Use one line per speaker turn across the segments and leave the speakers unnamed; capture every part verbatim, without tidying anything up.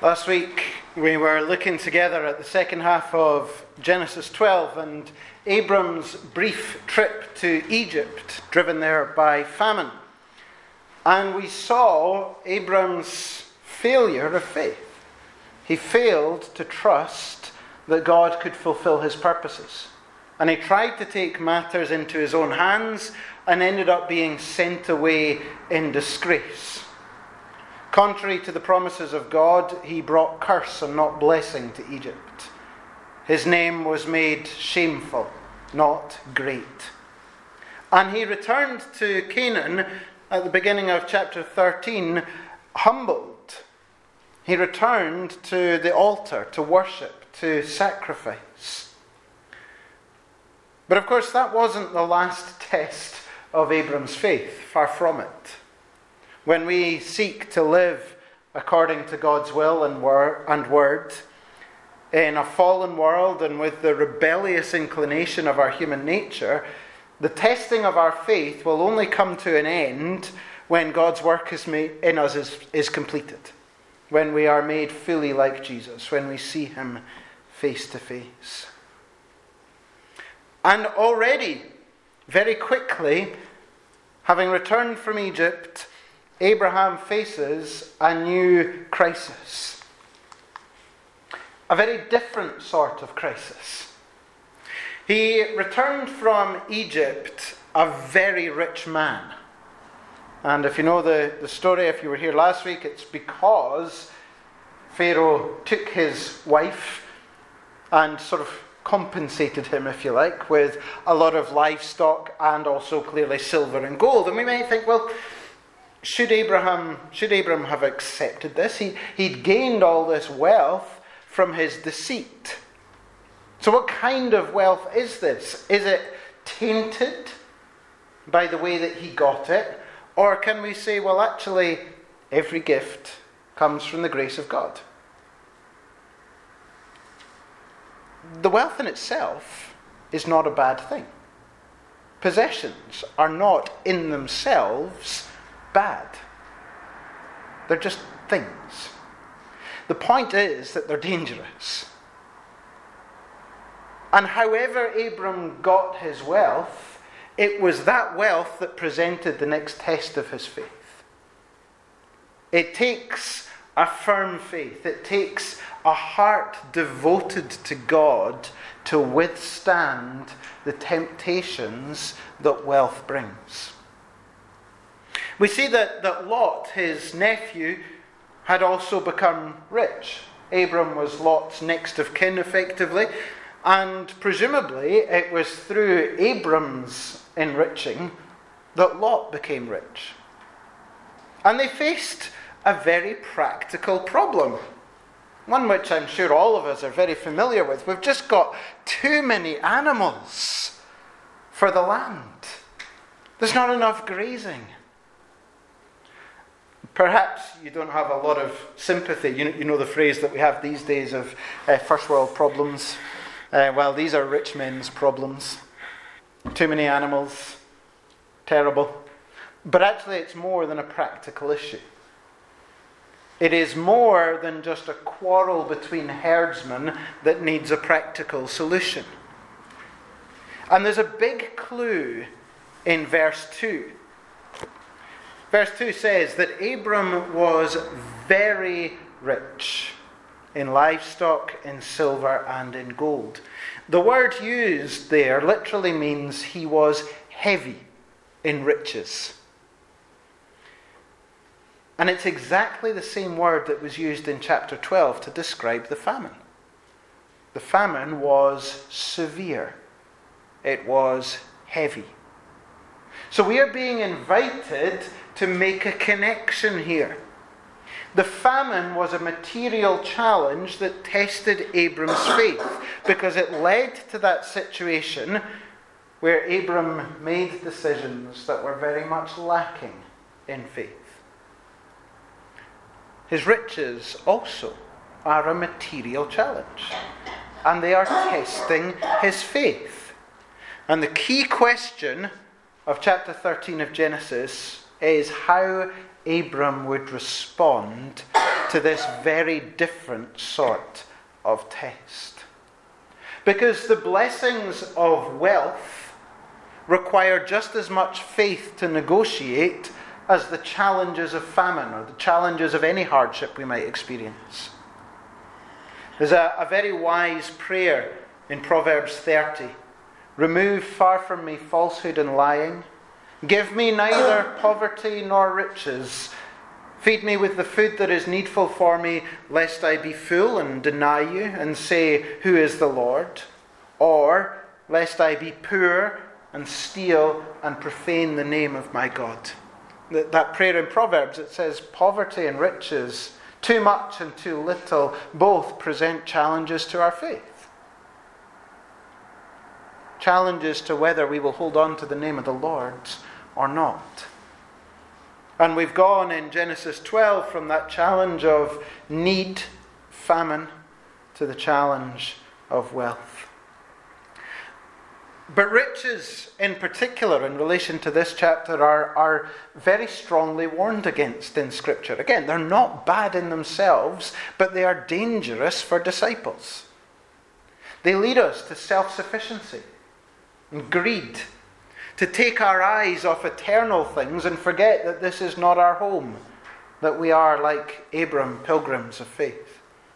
Last week we were looking together at the second half of Genesis twelve and Abram's brief trip to Egypt, driven there by famine. And we saw Abram's failure of faith. He failed to trust that God could fulfill his purposes. And he tried to take matters into his own hands and ended up being sent away in disgrace. Contrary to the promises of God, he brought curse and not blessing to Egypt. His name was made shameful, not great. And he returned to Canaan at the beginning of chapter thirteen, humbled. He returned to the altar to worship, to sacrifice. But of course, that wasn't the last test of Abram's faith, far from it. When we seek to live according to God's will and word in a fallen world and with the rebellious inclination of our human nature, the testing of our faith will only come to an end when God's work is made in us is, is completed, when we are made fully like Jesus, when we see him face to face. And already, very quickly, having returned from Egypt, Abraham faces a new crisis. A very different sort of crisis. He returned from Egypt a very rich man. And if you know the, the story, if you were here last week, it's because Pharaoh took his wife and sort of compensated him, if you like, with a lot of livestock and also clearly silver and gold. And we might think, well, Should Abraham, should Abraham have accepted this? He, he'd gained all this wealth from his deceit. So what kind of wealth is this? Is it tainted by the way that he got it? Or can we say, well, actually, every gift comes from the grace of God? The wealth in itself is not a bad thing. Possessions are not in themselves bad. They're just things. The point is that they're dangerous. And however Abram got his wealth, it was that wealth that presented the next test of his faith. It takes a firm faith. It takes a heart devoted to God to withstand the temptations that wealth brings. We see that, that Lot, his nephew, had also become rich. Abram was Lot's next of kin, effectively, and presumably it was through Abram's enriching that Lot became rich. And they faced a very practical problem, one which I'm sure all of us are very familiar with. We've just got too many animals for the land. There's not enough grazing. Perhaps you don't have a lot of sympathy. You know, you know the phrase that we have these days of uh, first world problems. Uh, well, these are rich men's problems. Too many animals. Terrible. But actually it's more than a practical issue. It is more than just a quarrel between herdsmen that needs a practical solution. And there's a big clue in verse two. Verse two says that Abram was very rich in livestock, in silver, and in gold. The word used there literally means he was heavy in riches. And it's exactly the same word that was used in chapter twelve to describe the famine. The famine was severe. It was heavy. So we are being invited to make a connection here. The famine was a material challenge that tested Abram's faith because it led to that situation where Abram made decisions that were very much lacking in faith. His riches also are a material challenge, and they are testing his faith. And the key question of chapter thirteen of Genesis is how Abram would respond to this very different sort of test. Because the blessings of wealth require just as much faith to negotiate as the challenges of famine or the challenges of any hardship we might experience. There's a, a very wise prayer in Proverbs thirty. Remove far from me falsehood and lying. Give me neither poverty nor riches. Feed me with the food that is needful for me, lest I be full and deny you and say, who is the Lord? Or lest I be poor and steal and profane the name of my God. That prayer in Proverbs, it says poverty and riches, too much and too little, both present challenges to our faith. Challenges to whether we will hold on to the name of the Lord or not. And we've gone in Genesis twelve from that challenge of need, famine, to the challenge of wealth. But riches in particular, in relation to this chapter, are, are very strongly warned against in Scripture. Again, they're not bad in themselves, but they are dangerous for disciples. They lead us to self-sufficiency and greed, to take our eyes off eternal things and forget that this is not our home, that we are, like Abram, pilgrims of faith.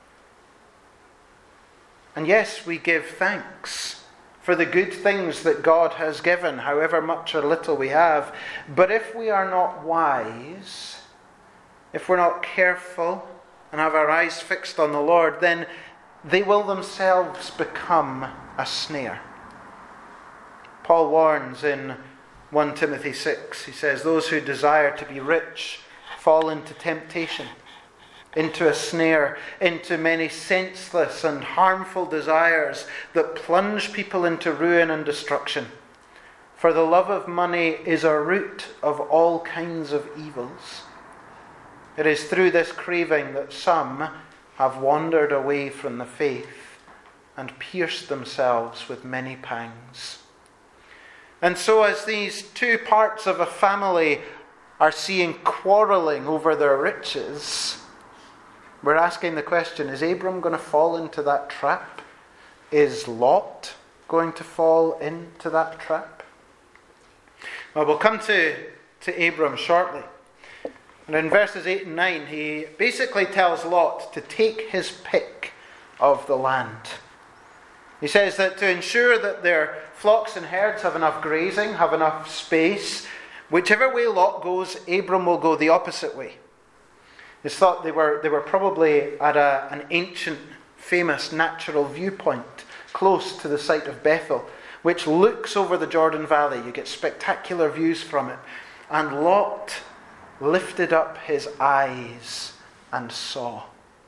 And yes, we give thanks for the good things that God has given, however much or little we have. But if we are not wise, if we're not careful and have our eyes fixed on the Lord, then they will themselves become a snare. Paul warns in First Timothy six, he says, those who desire to be rich fall into temptation, into a snare, into many senseless and harmful desires that plunge people into ruin and destruction. For the love of money is a root of all kinds of evils. It is through this craving that some have wandered away from the faith and pierced themselves with many pangs. And so as these two parts of a family are seeing quarreling over their riches, we're asking the question, is Abram going to fall into that trap? Is Lot going to fall into that trap? Well, we'll come to, to Abram shortly. And in verses eight and nine, he basically tells Lot to take his pick of the land. He says that to ensure that their flocks and herds have enough grazing, have enough space, whichever way Lot goes, Abram will go the opposite way. It's thought they were, they were probably at a, an ancient, famous natural viewpoint close to the site of Bethel, which looks over the Jordan Valley. You get spectacular views from it. And Lot lifted up his eyes and saw.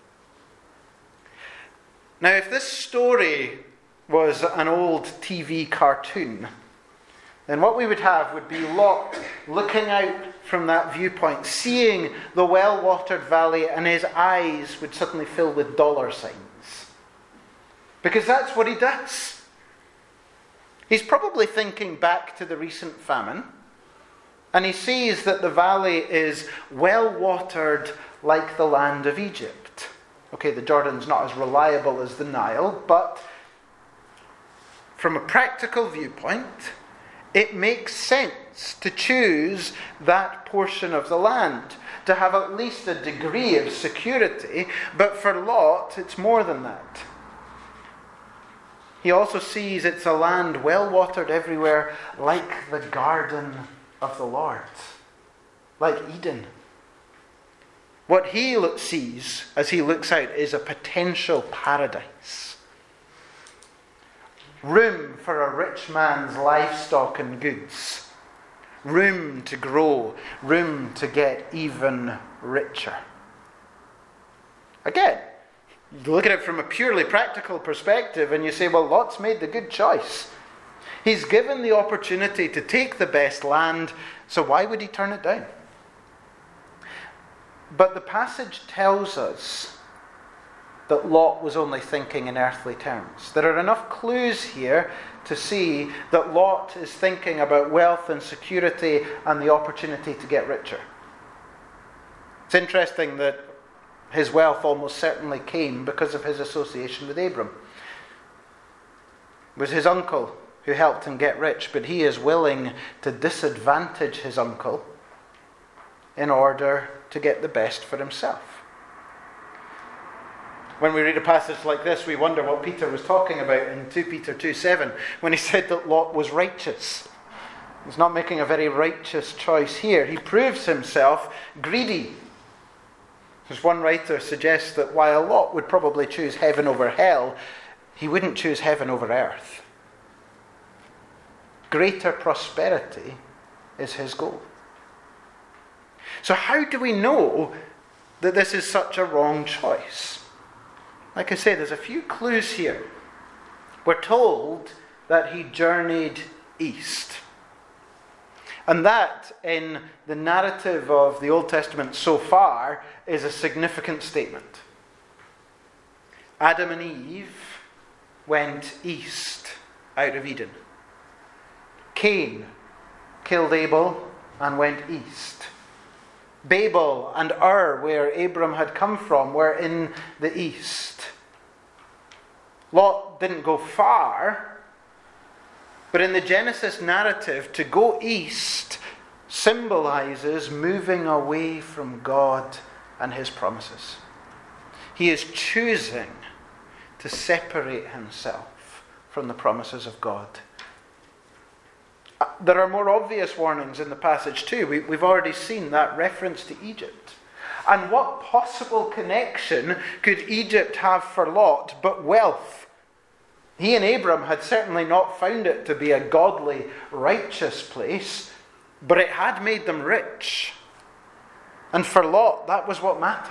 Now, if this story was an old T V cartoon, then what we would have would be Lot looking out from that viewpoint, seeing the well-watered valley, and his eyes would suddenly fill with dollar signs. Because that's what he does. He's probably thinking back to the recent famine, and he sees that the valley is well-watered like the land of Egypt. Okay, the Jordan's not as reliable as the Nile, but from a practical viewpoint, it makes sense to choose that portion of the land, to have at least a degree of security, but for Lot, it's more than that. He also sees it's a land well watered everywhere, like the garden of the Lord, like Eden. What he sees as he looks out is a potential paradise. Room for a rich man's livestock and goods. Room to grow. Room to get even richer. Again, you look at it from a purely practical perspective and you say, well, Lot's made the good choice. He's given the opportunity to take the best land, so why would he turn it down? But the passage tells us that Lot was only thinking in earthly terms. There are enough clues here to see that Lot is thinking about wealth and security and the opportunity to get richer. It's interesting that His wealth almost certainly came because of his association with Abram. It was his uncle who helped him get rich, but he is willing to disadvantage his uncle in order to get the best for himself. When we read a passage like this, we wonder what Peter was talking about in Second Peter two seven when he said that Lot was righteous. He's not making a very righteous choice here. He proves himself greedy. As one writer suggests that while Lot would probably choose heaven over hell, he wouldn't choose heaven over earth. Greater prosperity is his goal. So how do we know that this is such a wrong choice? Like I say, there's a few clues here. We're told that he journeyed east. And that, in the narrative of the Old Testament so far, is a significant statement. Adam and Eve went east out of Eden. Cain killed Abel and went east. Babel and Ur, where Abram had come from, were in the east. Lot didn't go far, but in the Genesis narrative, to go east symbolizes moving away from God and his promises. He is choosing to separate himself from the promises of God. There are more obvious warnings in the passage too. We, we've already seen that reference to Egypt. And what possible connection could Egypt have for Lot but wealth? He and Abram had certainly not found it to be a godly, righteous place, but it had made them rich. And for Lot, that was what mattered.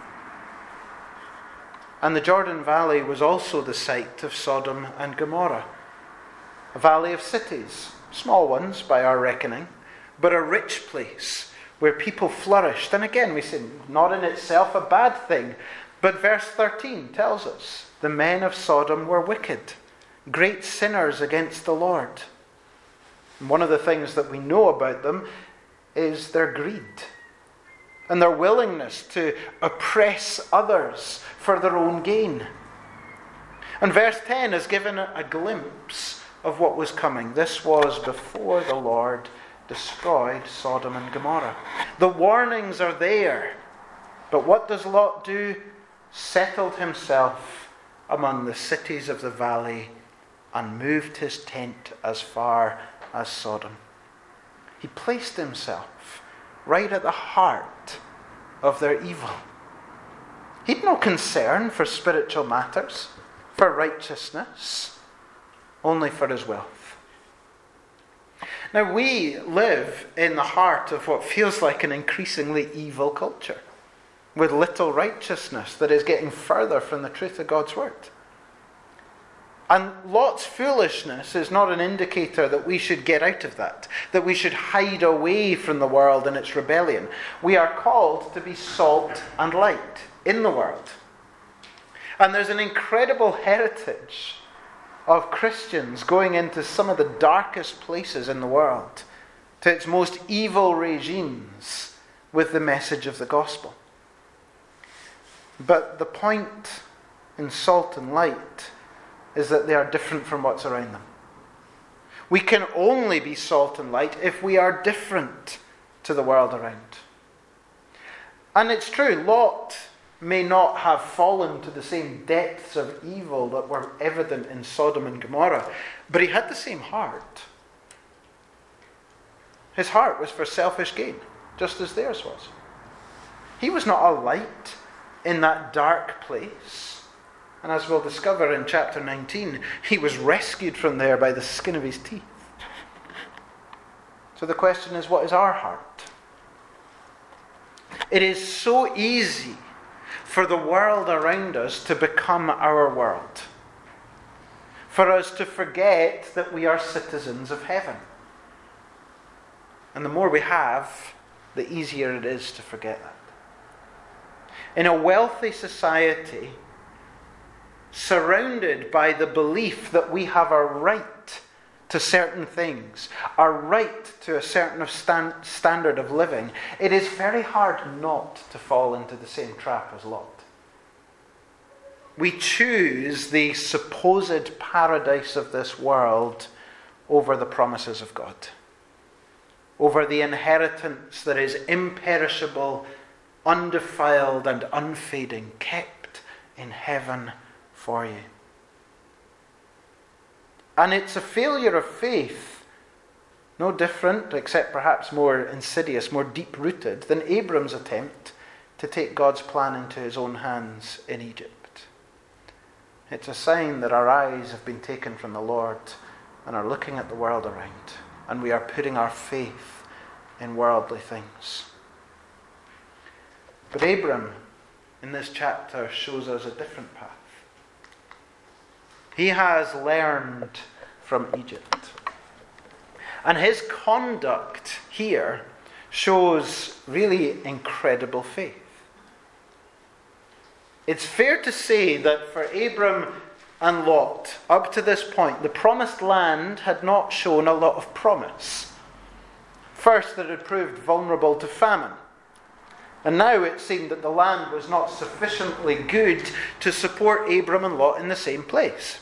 And the Jordan Valley was also the site of Sodom and Gomorrah, a valley of cities. Small ones by our reckoning, but a rich place where people flourished. And again, we say, not in itself a bad thing. But verse thirteen tells us, the men of Sodom were wicked, great sinners against the Lord. And one of the things that we know about them is their greed and their willingness to oppress others for their own gain. And verse ten has given a glimpse of what was coming. This was before the Lord destroyed Sodom and Gomorrah. The warnings are there. But what does Lot do? Settled himself among the cities of the valley and moved his tent as far as Sodom. He placed himself right at the heart of their evil. He'd no concern for spiritual matters, for righteousness, only for his wealth. Now, we live in the heart of what feels like an increasingly evil culture, with little righteousness that is getting further from the truth of God's word. And Lot's foolishness is not an indicator that we should get out of that, that we should hide away from the world and its rebellion. We are called to be salt and light in the world. And there's an incredible heritage of Christians going into some of the darkest places in the world, to its most evil regimes, with the message of the gospel. But the point in salt and light is that they are different from what's around them. We can only be salt and light if we are different to the world around. And it's true, Lot may not have fallen to the same depths of evil that were evident in Sodom and Gomorrah, but he had the same heart. His heart was for selfish gain, just as theirs was. He was not a light in that dark place. And as we'll discover in chapter nineteen, he was rescued from there by the skin of his teeth. So the question is, what is our heart? It is so easy for the world around us to become our world. For us to forget that we are citizens of heaven. And the more we have, the easier it is to forget that. In a wealthy society, surrounded by the belief that we have a right to certain things, our right to a certain of stand, standard of living, it is very hard not to fall into the same trap as Lot. We choose the supposed paradise of this world over the promises of God, over the inheritance that is imperishable, undefiled, and unfading, kept in heaven for you. And it's a failure of faith, no different, except perhaps more insidious, more deep-rooted, than Abram's attempt to take God's plan into his own hands in Egypt. It's a sign that our eyes have been taken from the Lord and are looking at the world around, and we are putting our faith in worldly things. But Abram, in this chapter, shows us a different path. He has learned from Egypt. And his conduct here shows really incredible faith. It's fair to say that for Abram and Lot, up to this point, the promised land had not shown a lot of promise. First, it had proved vulnerable to famine. And now it seemed that the land was not sufficiently good to support Abram and Lot in the same place.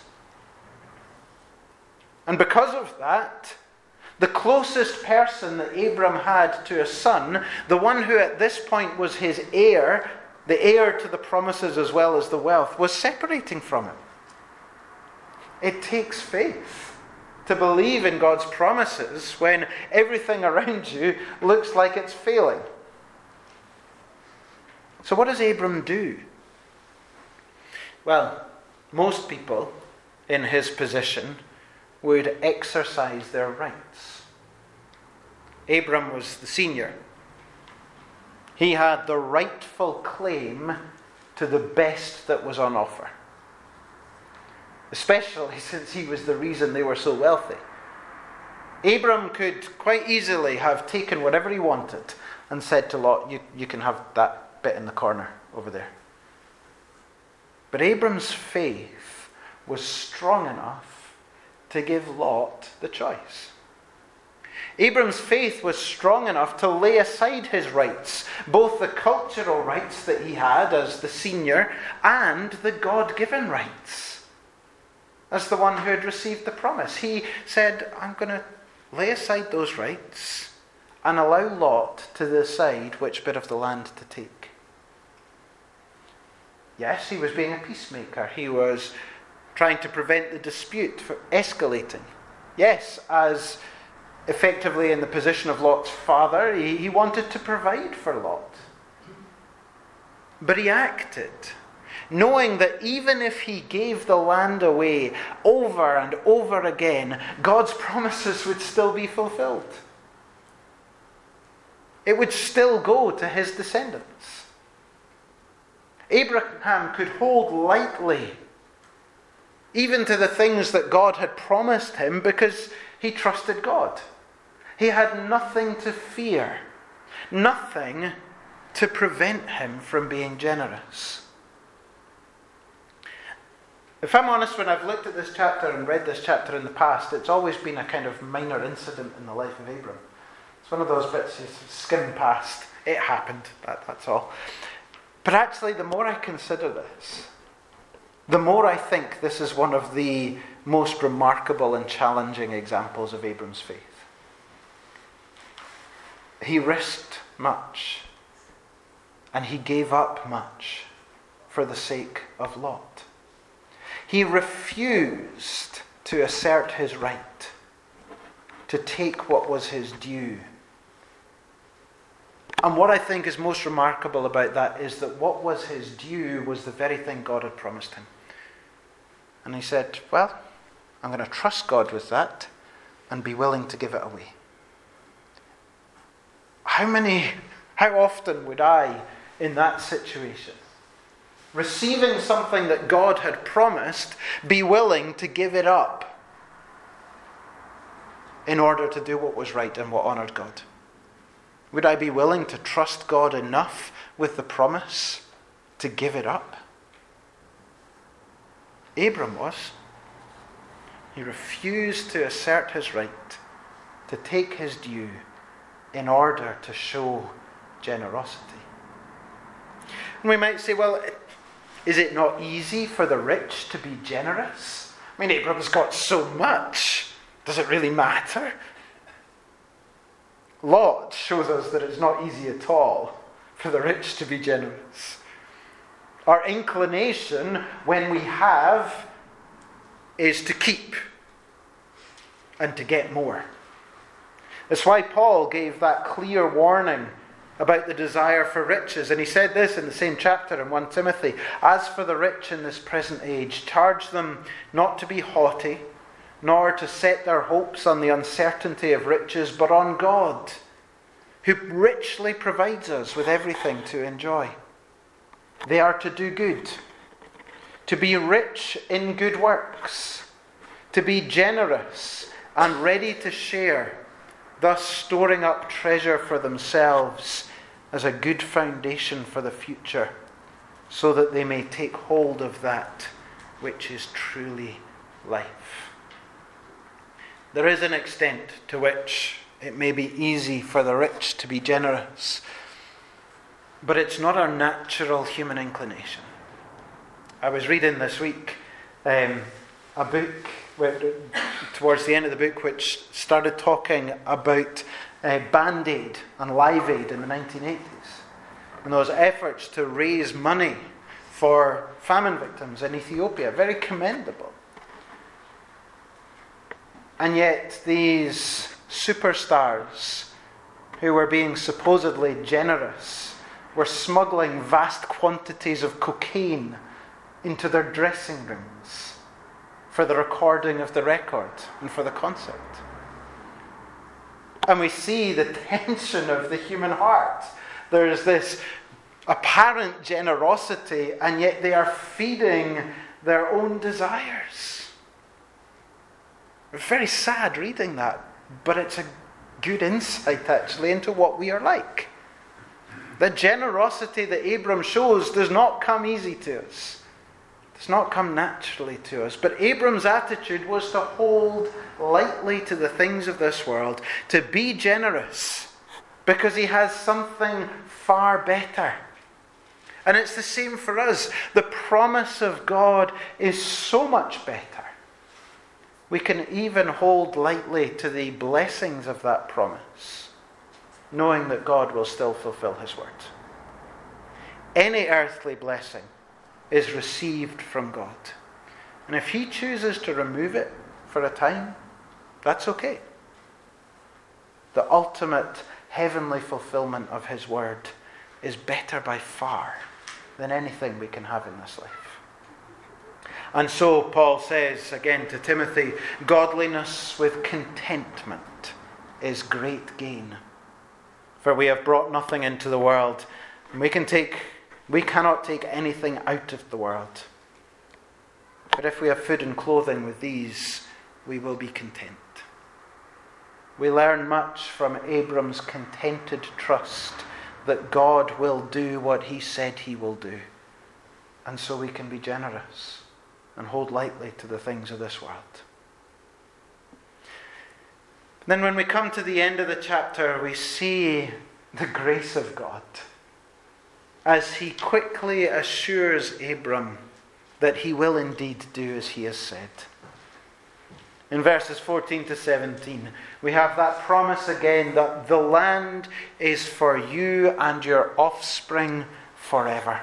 And because of that, the closest person that Abram had to a son, the one who at this point was his heir, the heir to the promises as well as the wealth, was separating from him. It takes faith to believe in God's promises when everything around you looks like it's failing. So what does Abram do? Well, most people in his position would exercise their rights. Abram was the senior. He had the rightful claim to the best that was on offer, especially since he was the reason they were so wealthy. Abram could quite easily have taken whatever he wanted and said to Lot, you, you can have that bit in the corner over there. But Abram's faith was strong enough to give Lot the choice. Abram's faith was strong enough to lay aside his rights, both the cultural rights that he had as the senior and the God-given rights as the one who had received the promise. He said, I'm going to lay aside those rights and allow Lot to decide which bit of the land to take. Yes, he was being a peacemaker. He was trying to prevent the dispute from escalating. Yes, as effectively in the position of Lot's father, he, he wanted to provide for Lot. But he acted, knowing that even if he gave the land away over and over again, God's promises would still be fulfilled. It would still go to his descendants. Abraham could hold lightly even to the things that God had promised him because he trusted God. He had nothing to fear, nothing to prevent him from being generous. If I'm honest, when I've looked at this chapter and read this chapter in the past, it's always been a kind of minor incident in the life of Abram. It's one of those bits you skim past. It happened, that, that's all. But actually, the more I consider this, the more I think this is one of the most remarkable and challenging examples of Abram's faith. He risked much, and he gave up much for the sake of Lot. He refused to assert his right, to take what was his due. And what I think is most remarkable about that is that what was his due was the very thing God had promised him. And he said, well, I'm going to trust God with that and be willing to give it away. How many, how often would I, in that situation, receiving something that God had promised, be willing to give it up in order to do what was right and what honoured God? Would I be willing to trust God enough with the promise to give it up? Abram was. He refused to assert his right, to take his due, in order to show generosity. And we might say, well, is it not easy for the rich to be generous? I mean, Abram's got so much. Does it really matter? Lot shows us that it's not easy at all for the rich to be generous. Our inclination when we have is to keep and to get more. That's why Paul gave that clear warning about the desire for riches. And he said this in the same chapter in First Timothy. As for the rich in this present age, charge them not to be haughty, nor to set their hopes on the uncertainty of riches, but on God, who richly provides us with everything to enjoy. They are to do good, to be rich in good works, to be generous and ready to share, thus storing up treasure for themselves as a good foundation for the future, so that they may take hold of that which is truly life. There is an extent to which it may be easy for the rich to be generous, but it's not our natural human inclination. I was reading this week um, a book where, towards the end of the book, which started talking about uh, Band-Aid and Live Aid in the nineteen eighties, and those efforts to raise money for famine victims in Ethiopia. Very commendable. And yet these superstars who were being supposedly generous were smuggling vast quantities of cocaine into their dressing rooms for the recording of the record and for the concert. And we see the tension of the human heart. There is this apparent generosity, and yet they are feeding their own desires. It's very sad reading that, but it's a good insight actually into what we are like. The generosity that Abram shows does not come easy to us. It does not come naturally to us. But Abram's attitude was to hold lightly to the things of this world, to be generous, because he has something far better. And it's the same for us. The promise of God is so much better. We can even hold lightly to the blessings of that promise, knowing that God will still fulfill his word. Any earthly blessing is received from God. And if he chooses to remove it for a time, that's okay. The ultimate heavenly fulfillment of his word is better by far than anything we can have in this life. And so Paul says again to Timothy, godliness with contentment is great gain. For we have brought nothing into the world, and we can take, we cannot take anything out of the world. But if we have food and clothing with these, we will be content. We learn much from Abram's contented trust that God will do what he said he will do. And so we can be generous and hold lightly to the things of this world. Then when we come to the end of the chapter, we see the grace of God as he quickly assures Abram that he will indeed do as he has said. In verses fourteen to seventeen, we have that promise again that the land is for you and your offspring forever.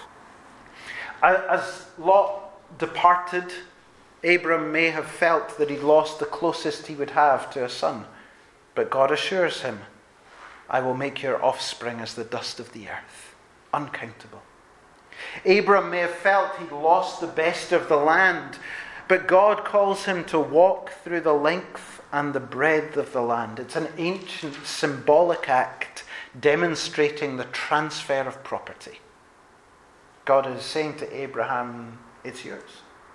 As Lot departed, Abram may have felt that he'd lost the closest he would have to a son. But God assures him, I will make your offspring as the dust of the earth, uncountable. Abram may have felt he'd lost the best of the land, but God calls him to walk through the length and the breadth of the land. It's an ancient symbolic act demonstrating the transfer of property. God is saying to Abraham, it's yours.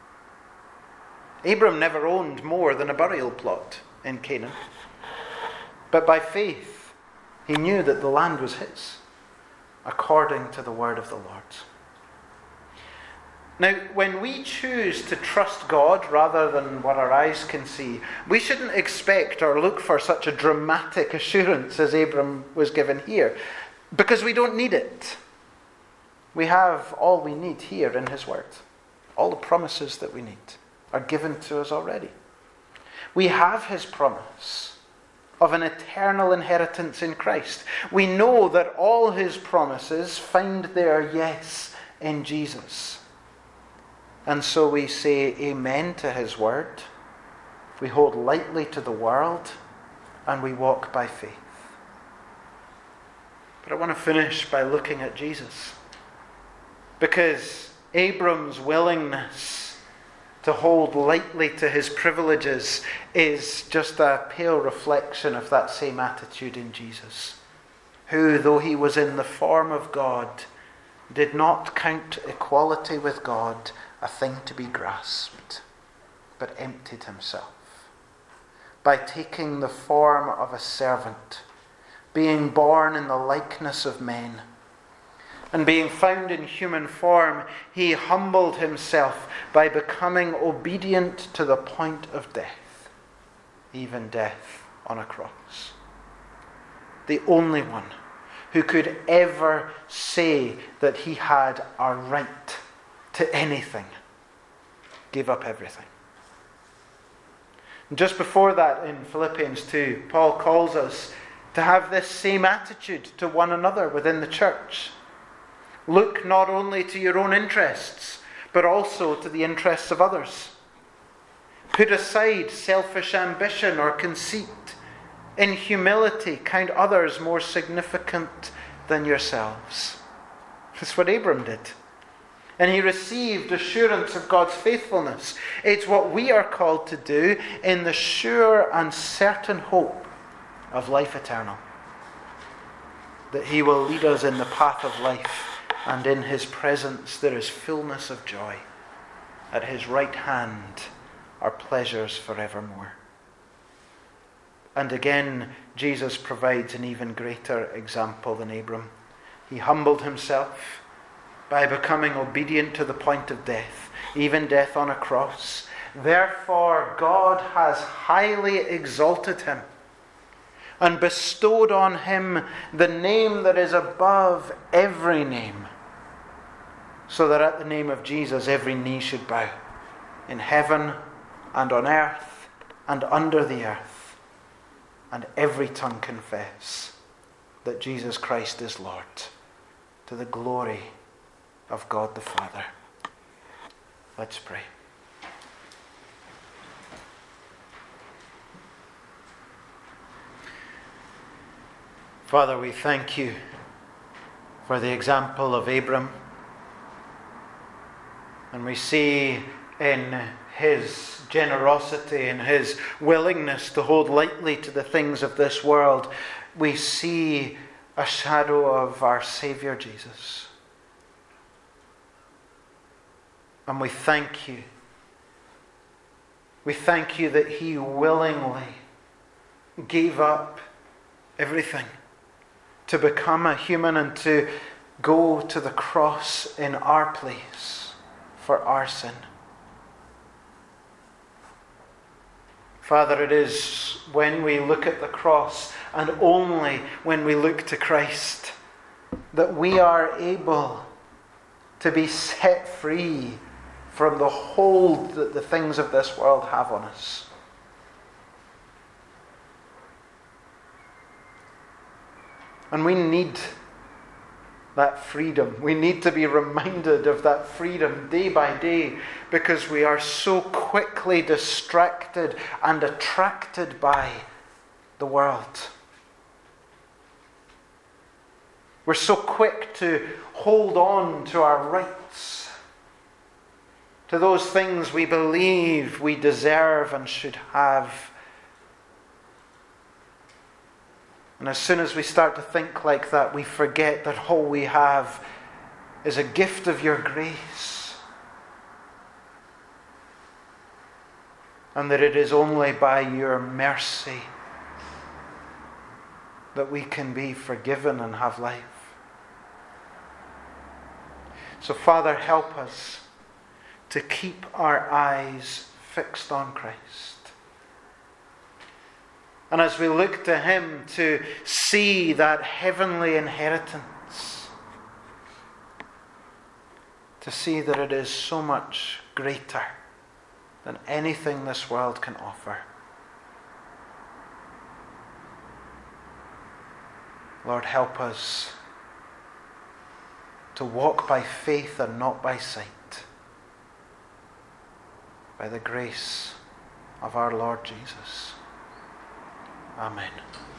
Abram never owned more than a burial plot in Canaan. But by faith, he knew that the land was his, according to the word of the Lord. Now, when we choose to trust God rather than what our eyes can see, we shouldn't expect or look for such a dramatic assurance as Abram was given here, because we don't need it. We have all we need here in his word. All the promises that we need are given to us already. We have his promise of an eternal inheritance in Christ. We know that all his promises find their yes in Jesus. And so we say amen to his word. We hold lightly to the world, and we walk by faith. But I want to finish by looking at Jesus. Because Abram's willingness to hold lightly to his privileges is just a pale reflection of that same attitude in Jesus, who, though he was in the form of God, did not count equality with God a thing to be grasped, but emptied himself by taking the form of a servant, being born in the likeness of men. And being found in human form, he humbled himself by becoming obedient to the point of death, even death on a cross. The only one who could ever say that he had a right to anything gave up everything. And just before that, in Philippians two, Paul calls us to have this same attitude to one another within the church. Look not only to your own interests, but also to the interests of others. Put aside selfish ambition or conceit. In humility, count others more significant than yourselves. That's what Abram did. And he received assurance of God's faithfulness. It's what we are called to do in the sure and certain hope of life eternal. That he will lead us in the path of life. And in his presence there is fullness of joy. At his right hand are pleasures forevermore. And again, Jesus provides an even greater example than Abram. He humbled himself by becoming obedient to the point of death, even death on a cross. Therefore, God has highly exalted him and bestowed on him the name that is above every name, so that at the name of Jesus every knee should bow, in heaven and on earth and under the earth, and every tongue confess that Jesus Christ is Lord, to the glory of God the Father. Let's pray. Father, we thank you for the example of Abram. And we see in his generosity and his willingness to hold lightly to the things of this world, we see a shadow of our Saviour Jesus. And we thank you. We thank you that he willingly gave up everything to become a human and to go to the cross in our place for our sin. Father, it is when we look at the cross and only when we look to Christ that we are able to be set free from the hold that the things of this world have on us. And we need that freedom. We need to be reminded of that freedom day by day, because we are so quickly distracted and attracted by the world. We're so quick to hold on to our rights, to those things we believe we deserve and should have. And as soon as we start to think like that, we forget that all we have is a gift of your grace. And that it is only by your mercy that we can be forgiven and have life. So, Father, help us to keep our eyes fixed on Christ. And as we look to him to see that heavenly inheritance, to see that it is so much greater than anything this world can offer. Lord, help us to walk by faith and not by sight, by the grace of our Lord Jesus. Amen.